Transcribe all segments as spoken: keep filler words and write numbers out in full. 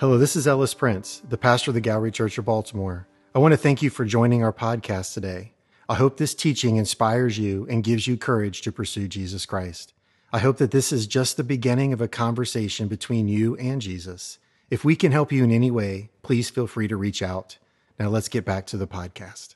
Hello, this is Ellis Prince, the pastor of the Gallery Church of Baltimore. I want to thank you for joining our podcast today. I hope this teaching inspires you and gives you courage to pursue Jesus Christ. I hope that this is just the beginning of a conversation between you and Jesus. If we can help you in any way, please feel free to reach out. Now let's get back to the podcast.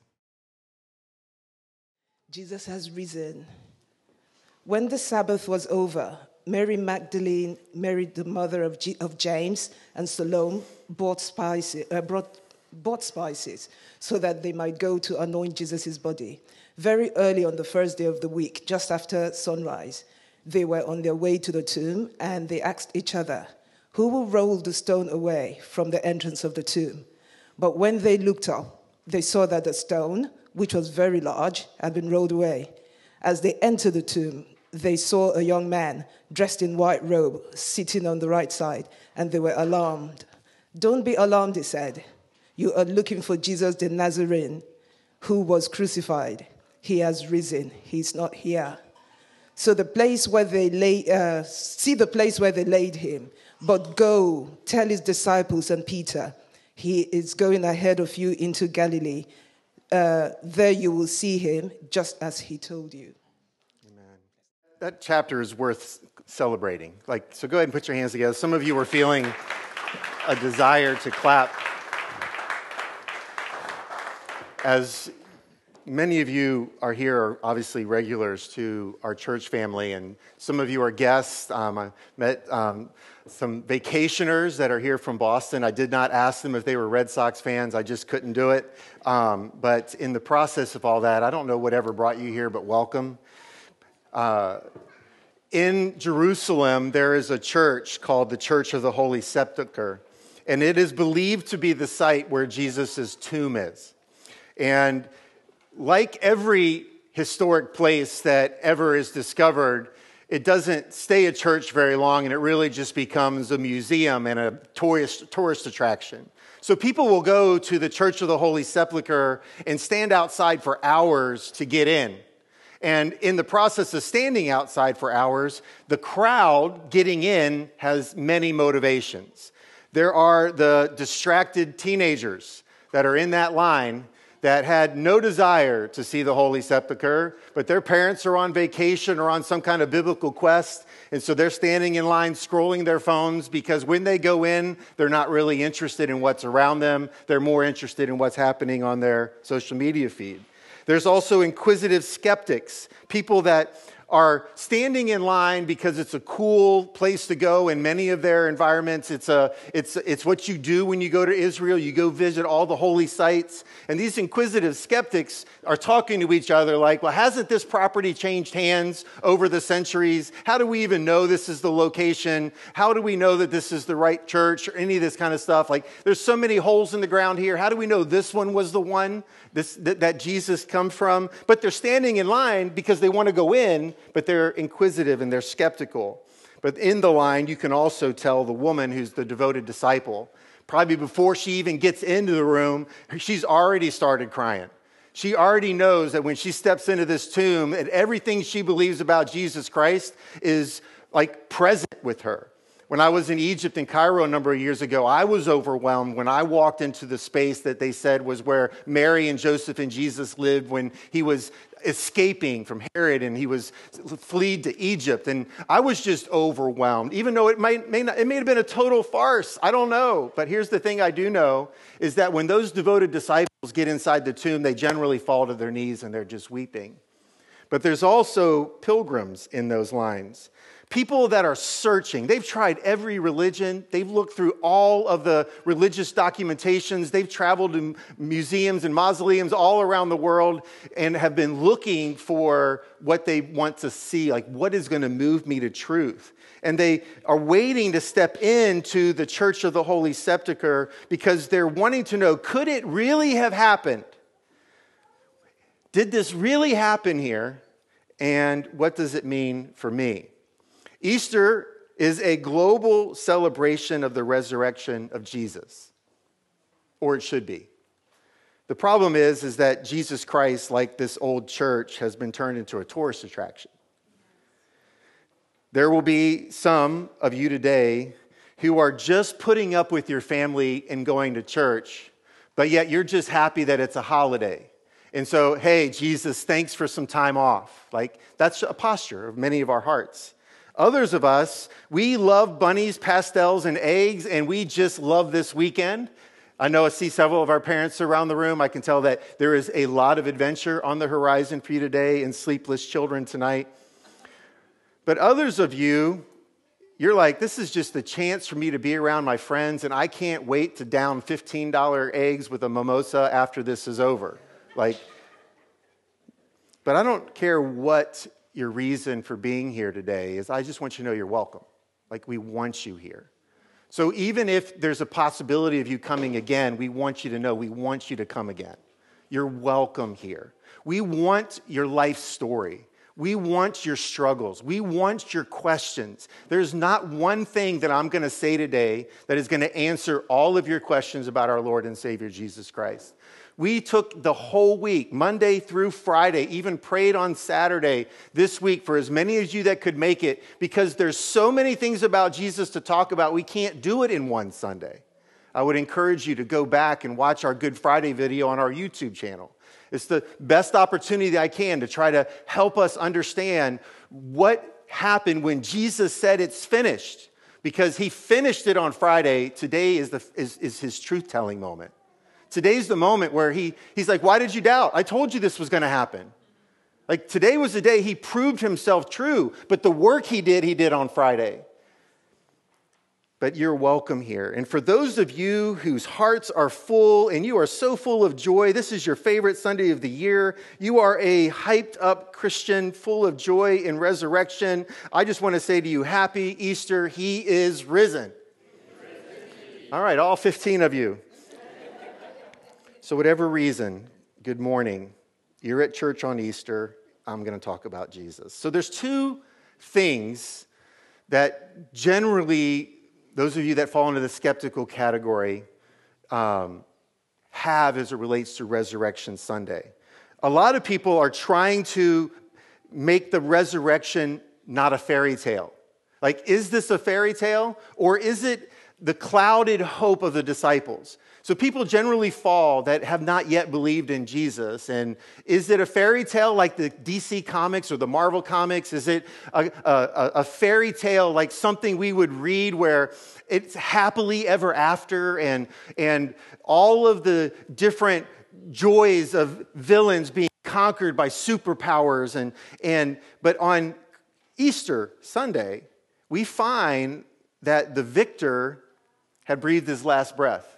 Jesus has risen. When the Sabbath was over, Mary Magdalene, Mary the mother of, G- of James, and Salome bought spices, uh, brought, bought spices so that they might go to anoint Jesus' body. Very early on the first day of the week, just after sunrise, they were on their way to the tomb, and they asked each other, "Who will roll the stone away from the entrance of the tomb?" But when they looked up, they saw that the stone, which was very large, had been rolled away. As they entered the tomb, they saw a young man dressed in white robe sitting on the right side, and they were alarmed. "Don't be alarmed," he said. "You are looking for Jesus the Nazarene, who was crucified. He has risen. He's not here. So the place where they lay, uh, see the place where they laid him. But go, tell his disciples and Peter, he is going ahead of you into Galilee. Uh, there you will see him, just as he told you." That chapter is worth celebrating. Like, so go ahead and put your hands together. Some of you were feeling a desire to clap. As many of you are here are obviously regulars to our church family, and some of you are guests. Um, I met um, some vacationers that are here from Boston. I did not ask them if they were Red Sox fans. I just couldn't do it. Um, but in the process of all that, I don't know whatever brought you here, but welcome. Uh, in Jerusalem, there is a church called the Church of the Holy Sepulchre, and it is believed to be the site where Jesus' tomb is. And like every historic place that ever is discovered, it doesn't stay a church very long, and it really just becomes a museum and a tourist, tourist attraction. So people will go to the Church of the Holy Sepulchre and stand outside for hours to get in. And in the process of standing outside for hours, the crowd getting in has many motivations. There are the distracted teenagers that are in that line that had no desire to see the Holy Sepulchre, but their parents are on vacation or on some kind of biblical quest, and so they're standing in line scrolling their phones because when they go in, they're not really interested in what's around them. They're more interested in what's happening on their social media feed. There's also inquisitive skeptics, people that are standing in line because it's a cool place to go. In many of their environments, it's a it's it's what you do when you go to Israel. You go visit all the holy sites. And these inquisitive skeptics are talking to each other like, well, hasn't this property changed hands over the centuries? How do we even know this is the location? How do we know that this is the right church or any of this kind of stuff? Like, there's so many holes in the ground here. How do we know this one was the one this, that, that Jesus come from? But they're standing in line because they want to go in, but they're inquisitive and they're skeptical. But in the line, you can also tell the woman who's the devoted disciple. Probably before she even gets into the room, she's already started crying. She already knows that when she steps into this tomb, and everything she believes about Jesus Christ is like present with her. When I was in Egypt and Cairo a number of years ago, I was overwhelmed when I walked into the space that they said was where Mary and Joseph and Jesus lived when he was escaping from Herod and he was fled to Egypt. And I was just overwhelmed, even though it might, may not, it may have been a total farce. I don't know. But here's the thing I do know is that when those devoted disciples get inside the tomb, they generally fall to their knees and they're just weeping. But there's also pilgrims in those lines. People that are searching. They've tried every religion. They've looked through all of the religious documentations. They've traveled to museums and mausoleums all around the world and have been looking for what they want to see, like what is going to move me to truth. And they are waiting to step into the Church of the Holy Sepulchre because they're wanting to know, could it really have happened? Did this really happen here? And what does it mean for me? Easter is a global celebration of the resurrection of Jesus, or it should be. The problem is, is that Jesus Christ, like this old church, has been turned into a tourist attraction. There will be some of you today who are just putting up with your family and going to church, but yet you're just happy that it's a holiday. And so, hey, Jesus, thanks for some time off. Like, that's a posture of many of our hearts. Others of us, we love bunnies, pastels, and eggs, and we just love this weekend. I know I see several of our parents around the room. I can tell that there is a lot of adventure on the horizon for you today and sleepless children tonight. But others of you, you're like, this is just a chance for me to be around my friends, and I can't wait to down fifteen dollars eggs with a mimosa after this is over. Like, but I don't care what your reason for being here today is. I just want you to know you're welcome. Like, we want you here. So even if there's a possibility of you coming again, we want you to know we want you to come again. You're welcome here. We want your life story. We want your struggles. We want your questions. There's not one thing that I'm going to say today that is going to answer all of your questions about our Lord and Savior, Jesus Christ. We took the whole week, Monday through Friday, even prayed on Saturday this week for as many of you that could make it, because there's so many things about Jesus to talk about, we can't do it in one Sunday. I would encourage you to go back and watch our Good Friday video on our YouTube channel. It's the best opportunity that I can to try to help us understand what happened when Jesus said it's finished, because he finished it on Friday. Today is, the, is, is his truth-telling moment. Today's the moment where he, he's like, why did you doubt? I told you this was going to happen. Like, today was the day he proved himself true, but the work he did, he did on Friday. But you're welcome here. And for those of you whose hearts are full and you are so full of joy, this is your favorite Sunday of the year. You are a hyped up Christian full of joy in resurrection. I just want to say to you, happy Easter. He is risen. All right, all fifteen of you. So whatever reason, good morning. You're at church on Easter. I'm going to talk about Jesus. So there's two things that generally those of you that fall into the skeptical category um, have as it relates to Resurrection Sunday. A lot of people are trying to make the resurrection not a fairy tale. Like, is this a fairy tale, or is it the clouded hope of the disciples? So people generally fall that have not yet believed in Jesus. And is it a fairy tale like the D C Comics or the Marvel Comics? Is it a, a, a fairy tale like something we would read where it's happily ever after and, and all of the different joys of villains being conquered by superpowers? And, and, but on Easter Sunday, we find that the victor had breathed his last breath.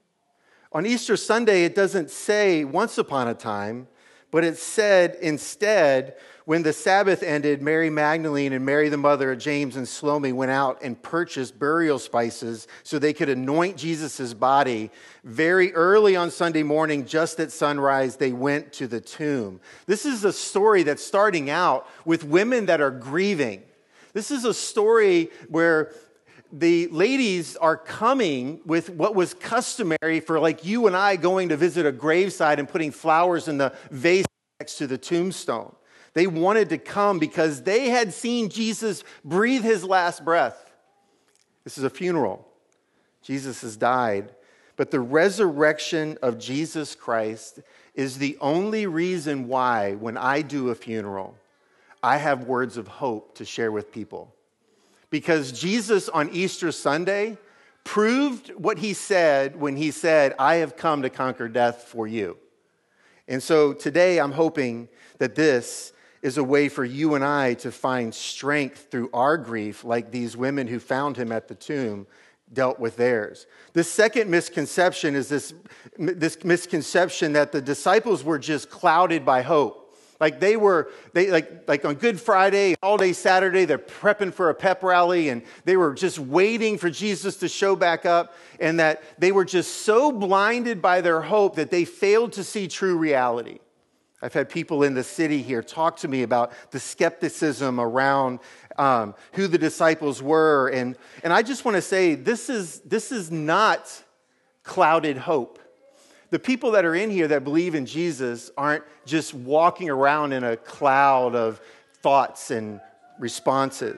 On Easter Sunday, it doesn't say once upon a time, but it said instead, when the Sabbath ended, Mary Magdalene and Mary, the mother of James and Salome, went out and purchased burial spices so they could anoint Jesus' body. Very early on Sunday morning, just at sunrise, they went to the tomb. This is a story that's starting out with women that are grieving. This is a story where the ladies are coming with what was customary for like you and I going to visit a graveside and putting flowers in the vase next to the tombstone. They wanted to come because they had seen Jesus breathe his last breath. This is a funeral. Jesus has died. But the resurrection of Jesus Christ is the only reason why when I do a funeral, I have words of hope to share with people. Because Jesus on Easter Sunday proved what he said when he said, I have come to conquer death for you. And so today I'm hoping that this is a way for you and I to find strength through our grief, like these women who found him at the tomb dealt with theirs. The second misconception is this, this misconception that the disciples were just clouded by hope. Like they were, they like like on Good Friday, all day Saturday, they're prepping for a pep rally, and they were just waiting for Jesus to show back up, and that they were just so blinded by their hope that they failed to see true reality. I've had people in the city here talk to me about the skepticism around um, who the disciples were, and and I just want to say this is this is not clouded hope. The people that are in here that believe in Jesus aren't just walking around in a cloud of thoughts and responses.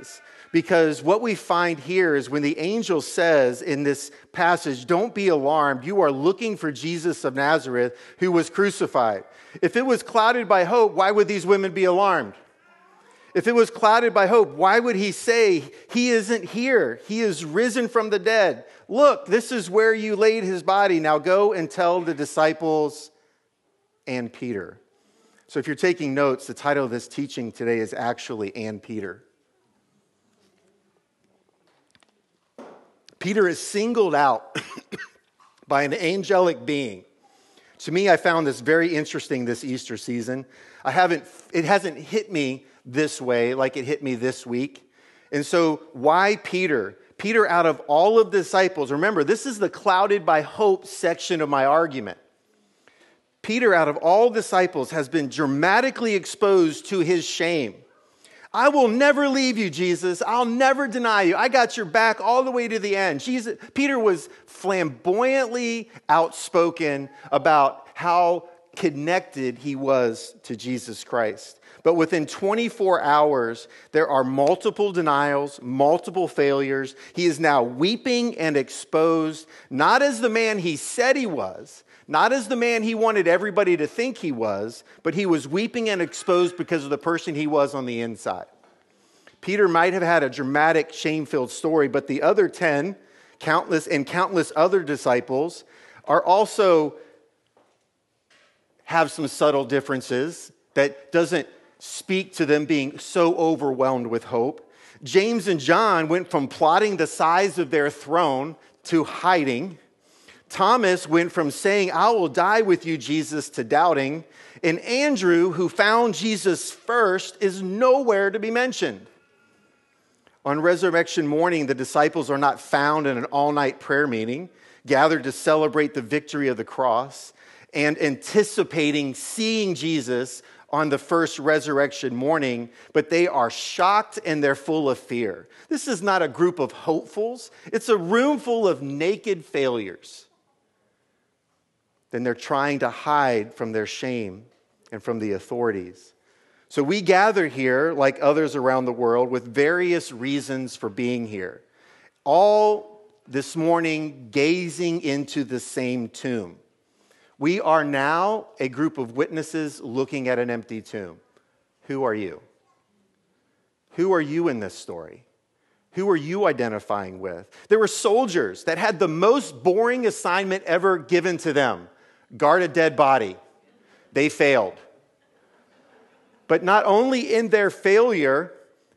Because what we find here is when the angel says in this passage, don't be alarmed, you are looking for Jesus of Nazareth who was crucified. If it was clouded by hope, why would these women be alarmed? If it was clouded by hope, why would he say, he isn't here, he is risen from the dead? Look, this is where you laid his body. Now go and tell the disciples and Peter. So if you're taking notes, the title of this teaching today is actually And Peter. Peter is singled out by an angelic being. To me, I found this very interesting this Easter season. I haven't, it hasn't hit me this way like it hit me this week. And so why Peter? Peter, out of all of the disciples, remember, this is the clouded by hope section of my argument. Peter, out of all disciples, has been dramatically exposed to his shame. I will never leave you, Jesus. I'll never deny you. I got your back all the way to the end. Jesus, Peter was flamboyantly outspoken about how connected he was to Jesus Christ. But within twenty-four hours, there are multiple denials, multiple failures. He is now weeping and exposed, not as the man he said he was, not as the man he wanted everybody to think he was, but he was weeping and exposed because of the person he was on the inside. Peter might have had a dramatic, shame-filled story, but the other ten, countless and countless other disciples, are also have some subtle differences that doesn't speak to them being so overwhelmed with hope. James and John went from plotting the size of their throne to hiding. Thomas went from saying, I will die with you, Jesus, to doubting. And Andrew, who found Jesus first, is nowhere to be mentioned. On resurrection morning, the disciples are not found in an all-night prayer meeting, gathered to celebrate the victory of the cross, and anticipating seeing Jesus on the first resurrection morning, but they are shocked and they're full of fear. This is not a group of hopefuls. It's a room full of naked failures. Then they're trying to hide from their shame and from the authorities. So we gather here, like others around the world, with various reasons for being here. All this morning gazing into the same tomb. We are now a group of witnesses looking at an empty tomb. Who are you? Who are you in this story? Who are you identifying with? There were soldiers that had the most boring assignment ever given to them. Guard a dead body. They failed. But not only in their failure,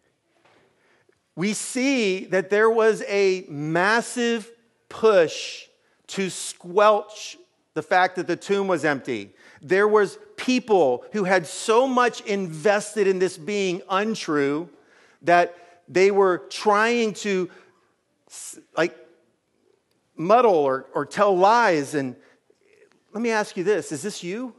we see that there was a massive push to squelch the fact that the tomb was empty. There was people who had so much invested in this being untrue that they were trying to like muddle or, or tell lies. And let me ask you this, is this you?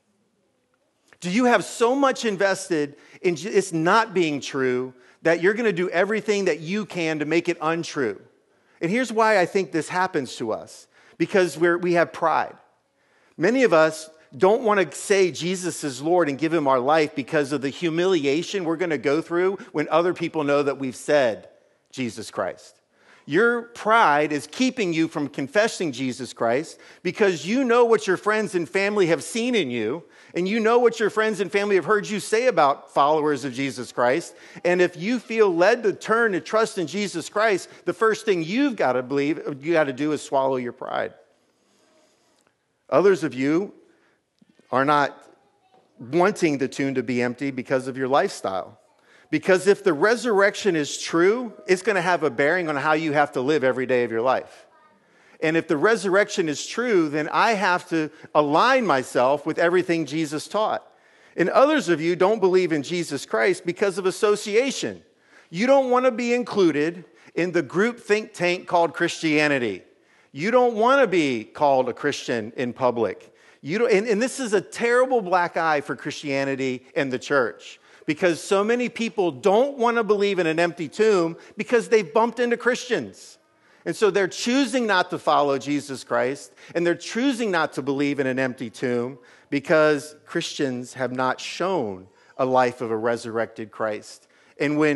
Do you have so much invested in it's not being true that you're going to do everything that you can to make it untrue? And here's why I think this happens to us. Because we're, we have pride. Many of us don't want to say Jesus is Lord and give him our life because of the humiliation we're going to go through when other people know that we've said Jesus Christ. Your pride is keeping you from confessing Jesus Christ because you know what your friends and family have seen in you, and you know what your friends and family have heard you say about followers of Jesus Christ. And if you feel led to turn to trust in Jesus Christ, the first thing you've got to believe, you got to do is swallow your pride. Others of you are not wanting the tomb to be empty because of your lifestyle. Because if the resurrection is true, it's going to have a bearing on how you have to live every day of your life. And if the resurrection is true, then I have to align myself with everything Jesus taught. And others of you don't believe in Jesus Christ because of association. You don't want to be included in the group think tank called Christianity. You don't want to be called a Christian in public. You don't, and, and this is a terrible black eye for Christianity and the church. Because so many people don't want to believe in an empty tomb because they've bumped into Christians. And so they're choosing not to follow Jesus Christ, and they're choosing not to believe in an empty tomb because Christians have not shown a life of a resurrected Christ. And when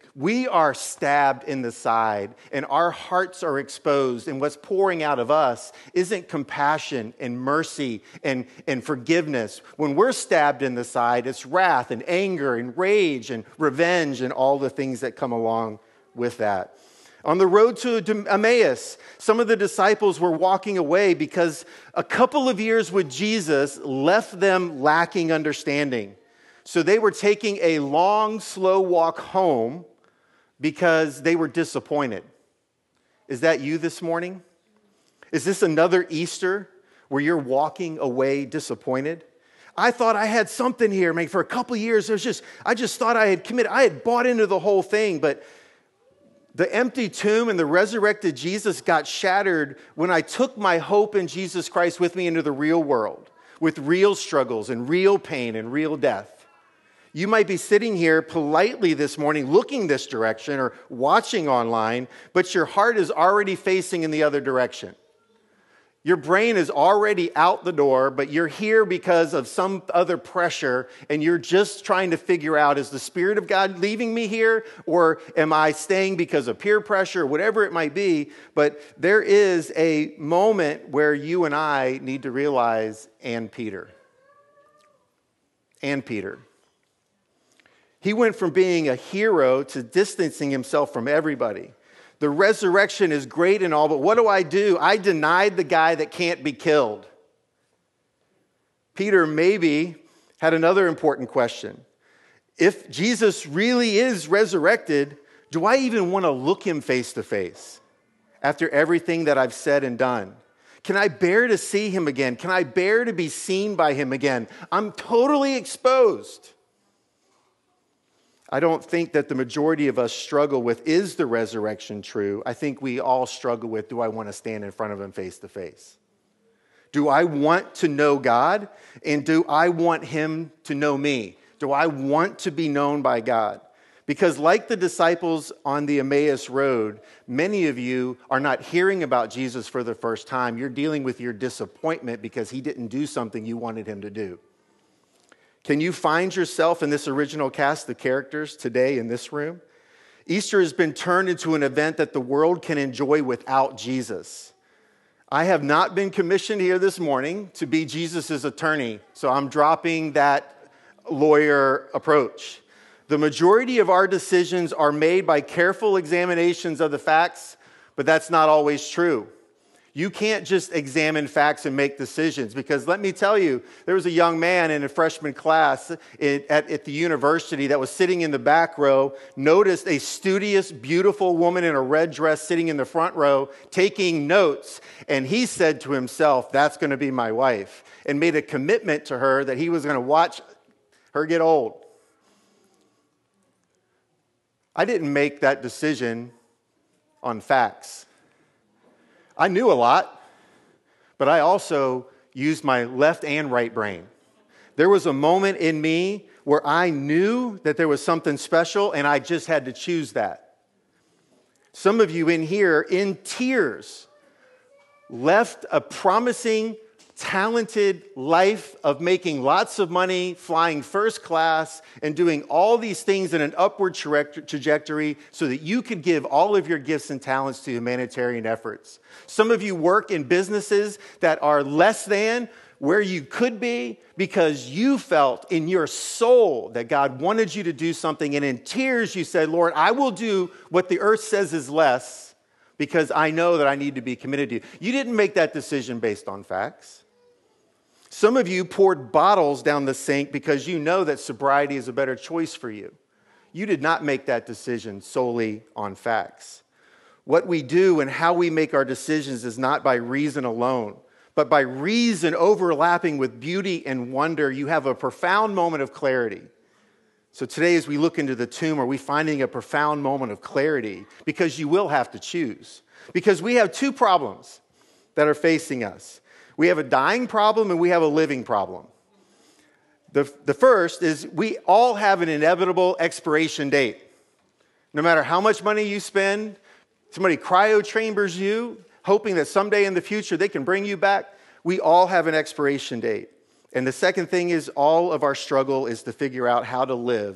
We are stabbed in the side, and our hearts are exposed, and what's pouring out of us isn't compassion and mercy and, and forgiveness. When we're stabbed in the side, it's wrath and anger and rage and revenge and all the things that come along with that. On the road to Emmaus, some of the disciples were walking away because a couple of years with Jesus left them lacking understanding. So they were taking a long, slow walk home because they were disappointed. Is that you this morning? Is this another Easter where you're walking away disappointed? I thought I had something here. I mean, for a couple of years, it was just, I just thought I had committed. I had bought into the whole thing, but the empty tomb and the resurrected Jesus got shattered when I took my hope in Jesus Christ with me into the real world, with real struggles and real pain and real death. You might be sitting here politely this morning looking this direction or watching online, but your heart is already facing in the other direction. Your brain is already out the door, but you're here because of some other pressure, and you're just trying to figure out, is the Spirit of God leaving me here, or am I staying because of peer pressure, or whatever it might be? But there is a moment where you and I need to realize, and Peter. And Peter. He went from being a hero to distancing himself from everybody. The resurrection is great and all, but what do I do? I denied the guy that can't be killed. Peter maybe had another important question. If Jesus really is resurrected, do I even want to look him face to face after everything that I've said and done? Can I bear to see him again? Can I bear to be seen by him again? I'm totally exposed. I don't think that the majority of us struggle with, is the resurrection true? I think we all struggle with, do I want to stand in front of him face to face? Do I want to know God? And do I want him to know me? Do I want to be known by God? Because like the disciples on the Emmaus Road, many of you are not hearing about Jesus for the first time. You're dealing with your disappointment because he didn't do something you wanted him to do. Can you find yourself in this original cast of characters today in this room? Easter has been turned into an event that the world can enjoy without Jesus. I have not been commissioned here this morning to be Jesus' attorney, so I'm dropping that lawyer approach. The majority of our decisions are made by careful examinations of the facts, but that's not always true. You can't just examine facts and make decisions, because let me tell you, there was a young man in a freshman class at, at the university that was sitting in the back row, noticed a studious, beautiful woman in a red dress sitting in the front row taking notes, and he said to himself, that's going to be my wife, and made a commitment to her that he was going to watch her get old. I didn't make that decision on facts. I knew a lot, but I also used my left and right brain. There was a moment in me where I knew that there was something special, and I just had to choose that. Some of you in here, in tears, left a promising, talented life of making lots of money, flying first class, and doing all these things in an upward trajectory so that you could give all of your gifts and talents to humanitarian efforts. Some of you work in businesses that are less than where you could be because you felt in your soul that God wanted you to do something, and in tears you said, Lord, I will do what the earth says is less because I know that I need to be committed to you. You didn't make that decision based on facts. Some of you poured bottles down the sink because you know that sobriety is a better choice for you. You did not make that decision solely on facts. What we do and how we make our decisions is not by reason alone, but by reason overlapping with beauty and wonder. You have a profound moment of clarity. So today, as we look into the tomb, are we finding a profound moment of clarity? Because you will have to choose. Because we have two problems that are facing us. We have a dying problem and we have a living problem. The, the first is we all have an inevitable expiration date. No matter how much money you spend, somebody cryo chambers you, hoping that someday in the future they can bring you back. We all have an expiration date. And the second thing is all of our struggle is to figure out how to live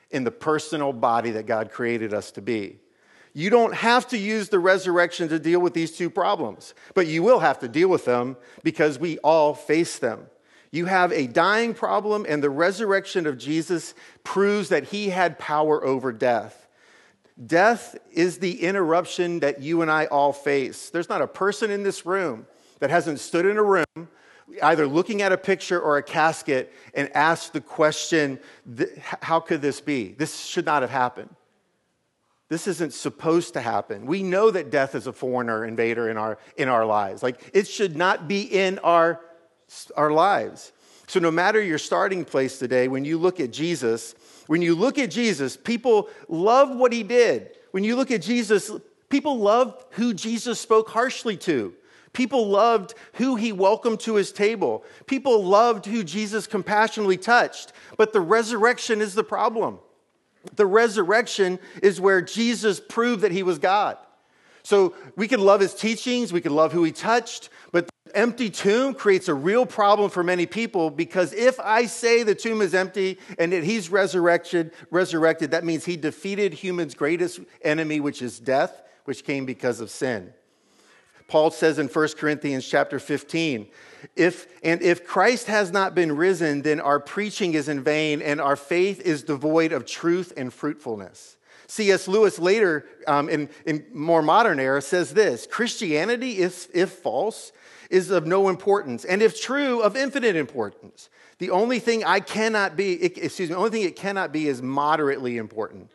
in the personal body that God created us to be. You don't have to use the resurrection to deal with these two problems, but you will have to deal with them because we all face them. You have a dying problem, and the resurrection of Jesus proves that he had power over death. Death is the interruption that you and I all face. There's not a person in this room that hasn't stood in a room, either looking at a picture or a casket, and asked the question, how could this be? This should not have happened. This isn't supposed to happen. We know that death is a foreigner invader in our, in our lives. Like, it should not be in our, our lives. So no matter your starting place today, when you look at Jesus, when you look at Jesus, people love what he did. When you look at Jesus, people loved who Jesus spoke harshly to. People loved who he welcomed to his table. People loved who Jesus compassionately touched. But the resurrection is the problem. The resurrection is where Jesus proved that he was God. So we can love his teachings, we can love who he touched, but the empty tomb creates a real problem for many people, because if I say the tomb is empty and that he's resurrected, resurrected, that means he defeated humans' greatest enemy, which is death, which came because of sin. Paul says in First Corinthians chapter fifteen, if and if Christ has not been risen, then our preaching is in vain and our faith is devoid of truth and fruitfulness. C S Lewis later, um, in, in more modern era, says this: Christianity, if, if false, is of no importance, and if true, of infinite importance. The only thing I cannot be, it, excuse me, the only thing it cannot be is moderately important.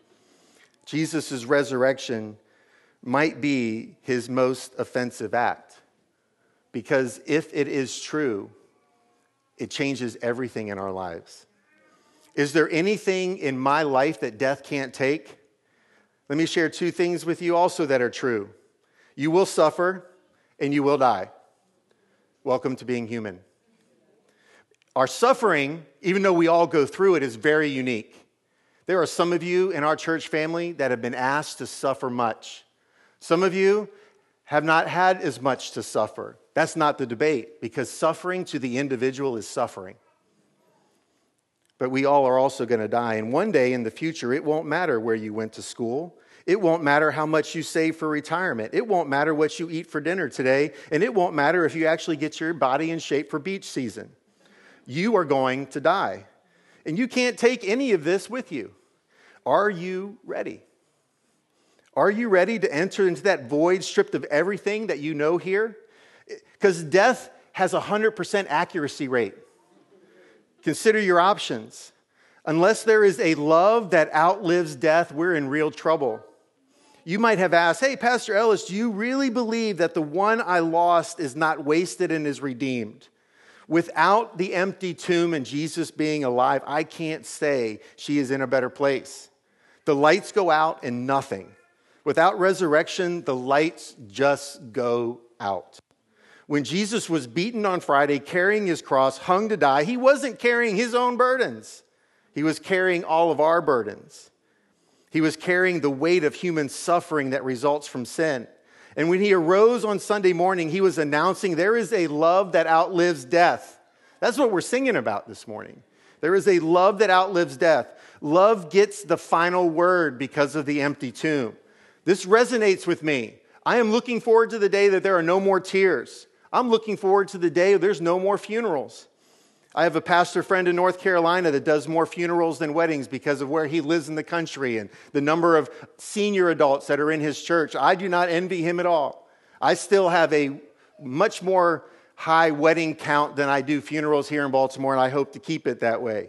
Jesus' resurrection might be his most offensive act, because if it is true, it changes everything in our lives. Is there anything in my life that death can't take? Let me share two things with you also that are true. You will suffer and you will die. Welcome to being human. Our suffering, even though we all go through it, is very unique. There are some of you in our church family that have been asked to suffer much. Some of you have not had as much to suffer. That's not the debate, because suffering to the individual is suffering. But we all are also going to die. And one day in the future, it won't matter where you went to school. It won't matter how much you save for retirement. It won't matter what you eat for dinner today. And it won't matter if you actually get your body in shape for beach season. You are going to die. And you can't take any of this with you. Are you ready? Are you ready to enter into that void stripped of everything that you know here? Because death has a one hundred percent accuracy rate. Consider your options. Unless there is a love that outlives death, we're in real trouble. You might have asked, hey, Pastor Ellis, do you really believe that the one I lost is not wasted and is redeemed? Without the empty tomb and Jesus being alive, I can't say she is in a better place. The lights go out and nothing. Without resurrection, the lights just go out. When Jesus was beaten on Friday, carrying his cross, hung to die, he wasn't carrying his own burdens. He was carrying all of our burdens. He was carrying the weight of human suffering that results from sin. And when he arose on Sunday morning, he was announcing there is a love that outlives death. That's what we're singing about this morning. There is a love that outlives death. Love gets the final word because of the empty tomb. This resonates with me. I am looking forward to the day that there are no more tears. I'm looking forward to the day there's no more funerals. I have a pastor friend in North Carolina that does more funerals than weddings because of where he lives in the country and the number of senior adults that are in his church. I do not envy him at all. I still have a much more high wedding count than I do funerals here in Baltimore, and I hope to keep it that way.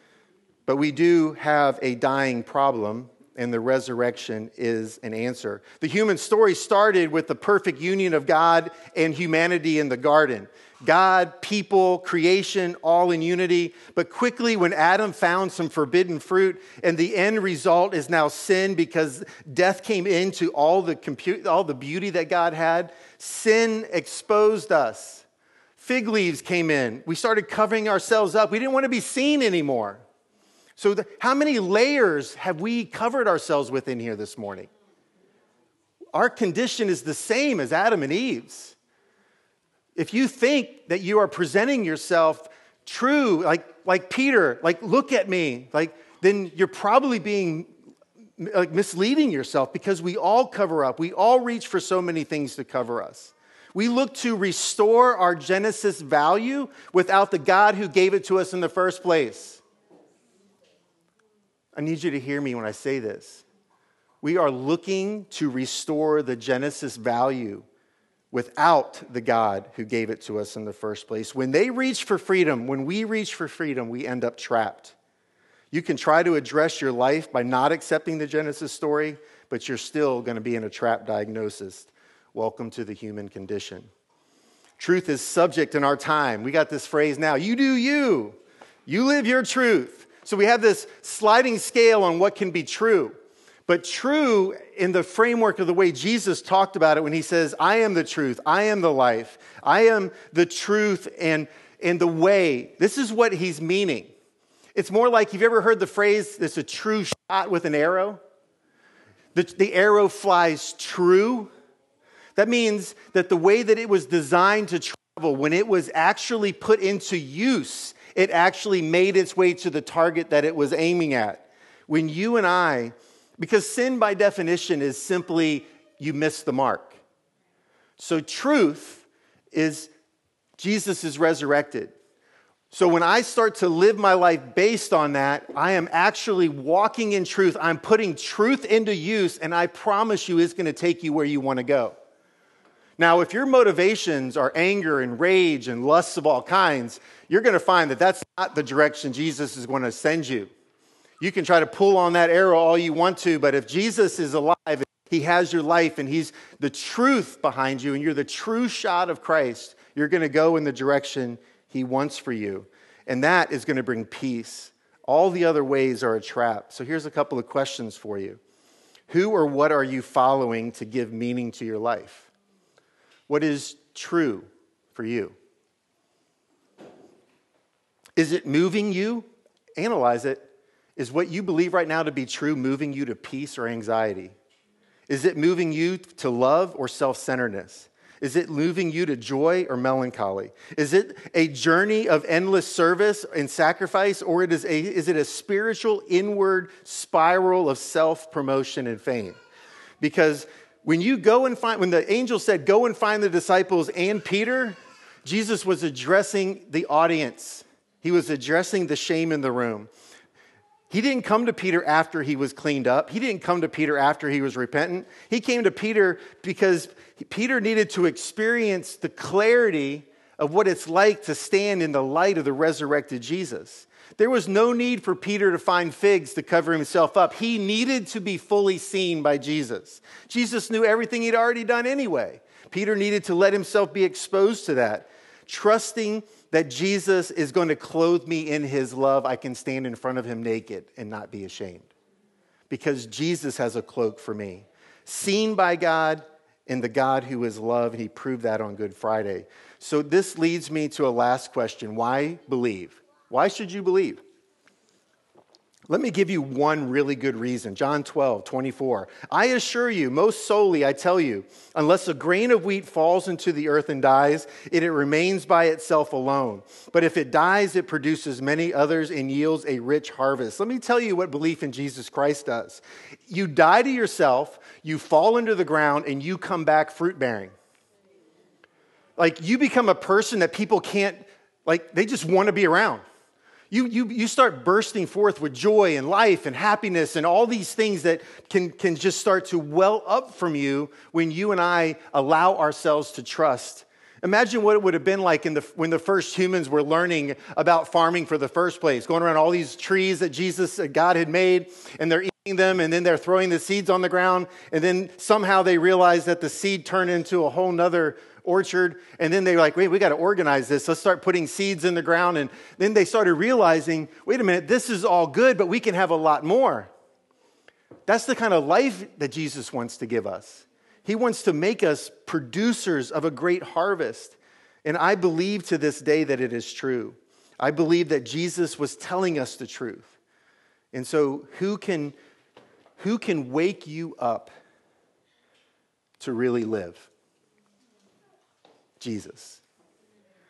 But we do have a dying problem, and the resurrection is an answer. The human story started with the perfect union of God and humanity in the garden. God, people, creation, all in unity. But quickly when Adam found some forbidden fruit, and the end result is now sin because death came into all the compu- all the beauty that God had, sin exposed us. Fig leaves came in. We started covering ourselves up. We didn't want to be seen anymore. So the, how many layers have we covered ourselves with in here this morning? Our condition is the same as Adam and Eve's. If you think that you are presenting yourself true, like, like Peter, like, look at me, like, then you're probably being like misleading yourself, because we all cover up. We all reach for so many things to cover us. We look to restore our Genesis value without the God who gave it to us in the first place. I need you to hear me when I say this. We are looking to restore the Genesis value without the God who gave it to us in the first place. When they reach for freedom, when we reach for freedom, we end up trapped. You can try to address your life by not accepting the Genesis story, but you're still going to be in a trap diagnosis. Welcome to the human condition. Truth is subject in our time. We got this phrase now, you do you. You live your truth. So we have this sliding scale on what can be true. But true in the framework of the way Jesus talked about it when he says, I am the truth, I am the life, I am the truth and, and the way. This is what he's meaning. It's more like, you've ever heard the phrase, it's a true shot with an arrow? The, the arrow flies true. That means that the way that it was designed to travel, when it was actually put into use, it actually made its way to the target that it was aiming at. When you and I, because sin by definition is simply you miss the mark. So truth is Jesus is resurrected. So when I start to live my life based on that, I am actually walking in truth. I'm putting truth into use, and I promise you it's going to take you where you want to go. Now, if your motivations are anger and rage and lusts of all kinds, you're going to find that that's not the direction Jesus is going to send you. You can try to pull on that arrow all you want to, but if Jesus is alive, he has your life, and he's the truth behind you, and you're the true shot of Christ, you're going to go in the direction he wants for you. And that is going to bring peace. All the other ways are a trap. So here's a couple of questions for you. Who or what are you following to give meaning to your life? What is true for you? Is it moving you? Analyze it. Is what you believe right now to be true moving you to peace or anxiety? Is it moving you to love or self-centeredness? Is it moving you to joy or melancholy? Is it a journey of endless service and sacrifice, or it is, a, is it a spiritual inward spiral of self-promotion and fame? Because when you go and find, when the angel said, go and find the disciples and Peter, Jesus was addressing the audience. He was addressing the shame in the room. He didn't come to Peter after he was cleaned up. He didn't come to Peter after he was repentant. He came to Peter because Peter needed to experience the clarity of what it's like to stand in the light of the resurrected Jesus. There was no need for Peter to find figs to cover himself up. He needed to be fully seen by Jesus. Jesus knew everything he'd already done anyway. Peter needed to let himself be exposed to that. Trusting that Jesus is going to clothe me in his love, I can stand in front of him naked and not be ashamed. Because Jesus has a cloak for me. Seen by God and the God who is love, and he proved that on Good Friday. So this leads me to a last question. Why believe? Why should you believe? Let me give you one really good reason. John twelve, twenty-four. I assure you, most solely I tell you, unless a grain of wheat falls into the earth and dies, it, it remains by itself alone. But if it dies, it produces many others and yields a rich harvest. Let me tell you what belief in Jesus Christ does. You die to yourself, you fall into the ground, and you come back fruit bearing. Like you become a person that people can't, like they just want to be around. You, you, you start bursting forth with joy and life and happiness and all these things that can, can just start to well up from you when you and I allow ourselves to trust. Imagine what it would have been like in the, when the first humans were learning about farming for the first place, going around all these trees that Jesus, God had made, and they're eating them, and then they're throwing the seeds on the ground, and then somehow they realize that the seed turned into a whole nother orchard, and then they're like, wait, we got to organize this. Let's start putting seeds in the ground. And then they started realizing, wait a minute, this is all good, but we can have a lot more. That's the kind of life that Jesus wants to give us. He wants to make us producers of a great harvest. And I believe to this day that it is true. I believe that Jesus was telling us the truth. And so who can, who can wake you up to really live? Jesus.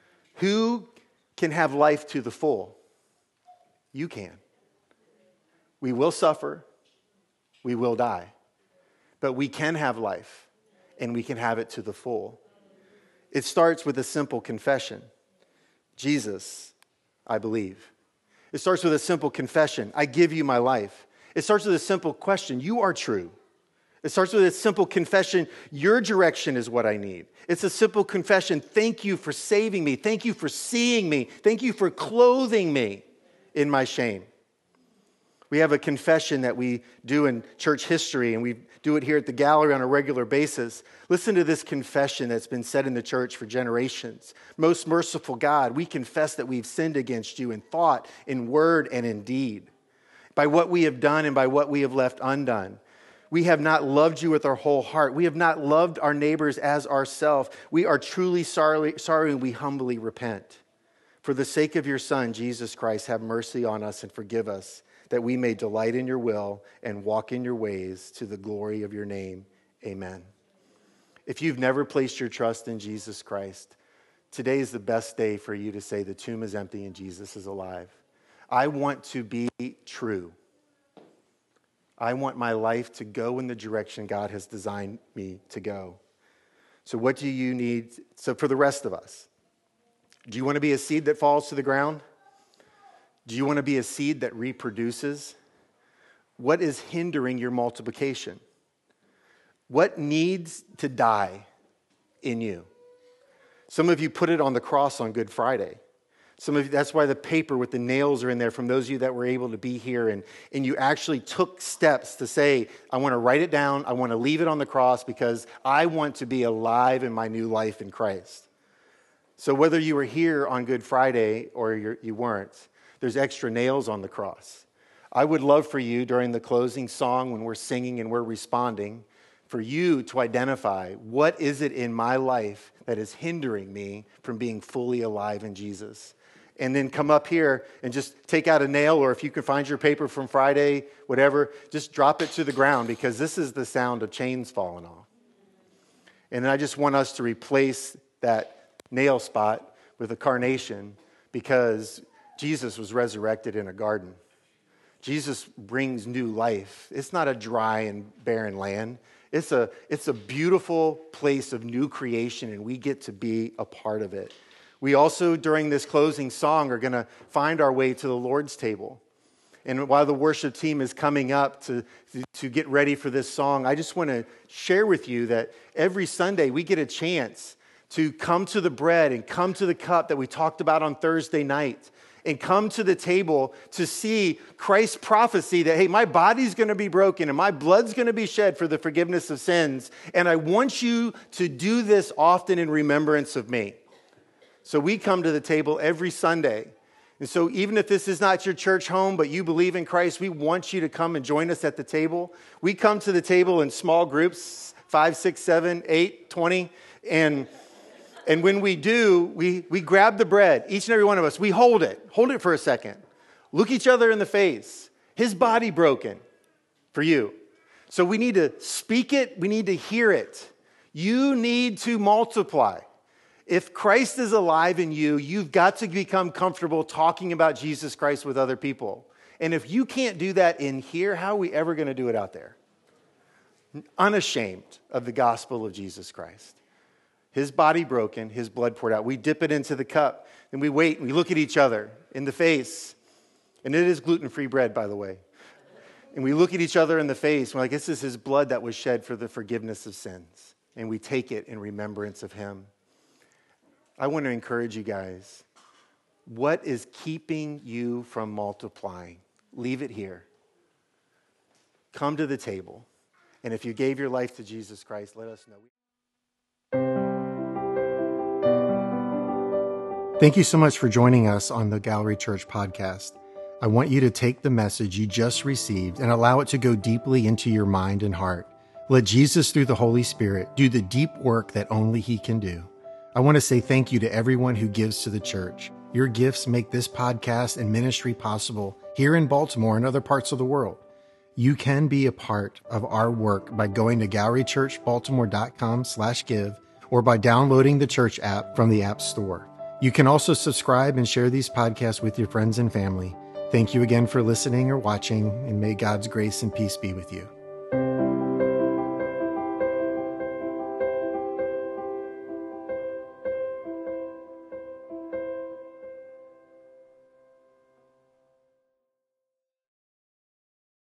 Who can have life to the full? You can. We will suffer. We will die. But we can have life, and we can have it to the full. It starts with a simple confession. Jesus, I believe. It starts with a simple confession. I give you my life. It starts with a simple question. You are true. It starts with a simple confession. Your direction is what I need. It's a simple confession. Thank you for saving me. Thank you for seeing me. Thank you for clothing me in my shame. We have a confession that we do in church history, and we do it here at the gallery on a regular basis. Listen to this confession that's been said in the church for generations. Most merciful God, we confess that we've sinned against you in thought, in word, and in deed, by what we have done and by what we have left undone. We have not loved you with our whole heart. We have not loved our neighbors as ourselves. We are truly sorry, sorry, and we humbly repent. For the sake of your Son, Jesus Christ, have mercy on us and forgive us, that we may delight in your will and walk in your ways to the glory of your name. Amen. If you've never placed your trust in Jesus Christ, today is the best day for you to say the tomb is empty and Jesus is alive. I want to be true. I want my life to go in the direction God has designed me to go. So what do you need? So for the rest of us, do you want to be a seed that falls to the ground? Do you want to be a seed that reproduces? What is hindering your multiplication? What needs to die in you? Some of you put it on the cross on Good Friday. Some of you, that's why the paper with the nails are in there from those of you that were able to be here, and, and you actually took steps to say, I want to write it down, I want to leave it on the cross because I want to be alive in my new life in Christ. So whether you were here on Good Friday or you're, you weren't, there's extra nails on the cross. I would love for you during the closing song when we're singing and we're responding, for you to identify what is it in my life that is hindering me from being fully alive in Jesus. And then come up here and just take out a nail, or if you can find your paper from Friday, whatever, just drop it to the ground, because this is the sound of chains falling off. And I just want us to replace that nail spot with a carnation, because Jesus was resurrected in a garden. Jesus brings new life. It's not a dry and barren land. It's a, it's a beautiful place of new creation, and we get to be a part of it. We also, during this closing song, are going to find our way to the Lord's table. And while the worship team is coming up to, to get ready for this song, I just want to share with you that every Sunday we get a chance to come to the bread and come to the cup that we talked about on Thursday night, and come to the table to see Christ's prophecy that, hey, my body's going to be broken and my blood's going to be shed for the forgiveness of sins. And I want you to do this often in remembrance of me. So we come to the table every Sunday. And so even if this is not your church home, but you believe in Christ, we want you to come and join us at the table. We come to the table in small groups, five, six, seven, eight, twenty. And, and when we do, we, we grab the bread, each and every one of us. We hold it. Hold it for a second. Look each other in the face. His body broken for you. So we need to speak it. We need to hear it. You need to multiply. If Christ is alive in you, you've got to become comfortable talking about Jesus Christ with other people. And if you can't do that in here, how are we ever going to do it out there? Unashamed of the gospel of Jesus Christ. His body broken, his blood poured out. We dip it into the cup, and we wait, and we look at each other in the face. And it is gluten-free bread, by the way. And we look at each other in the face, and we're like, this is his blood that was shed for the forgiveness of sins. And we take it in remembrance of him. I want to encourage you guys. What is keeping you from multiplying? Leave it here. Come to the table. And if you gave your life to Jesus Christ, let us know. Thank you so much for joining us on the Gallery Church podcast. I want you to take the message you just received and allow it to go deeply into your mind and heart. Let Jesus, through the Holy Spirit, do the deep work that only he can do. I want to say thank you to everyone who gives to the church. Your gifts make this podcast and ministry possible here in Baltimore and other parts of the world. You can be a part of our work by going to gallery church baltimore dot com slash give or by downloading the church app from the App Store. You can also subscribe and share these podcasts with your friends and family. Thank you again for listening or watching, and may God's grace and peace be with you.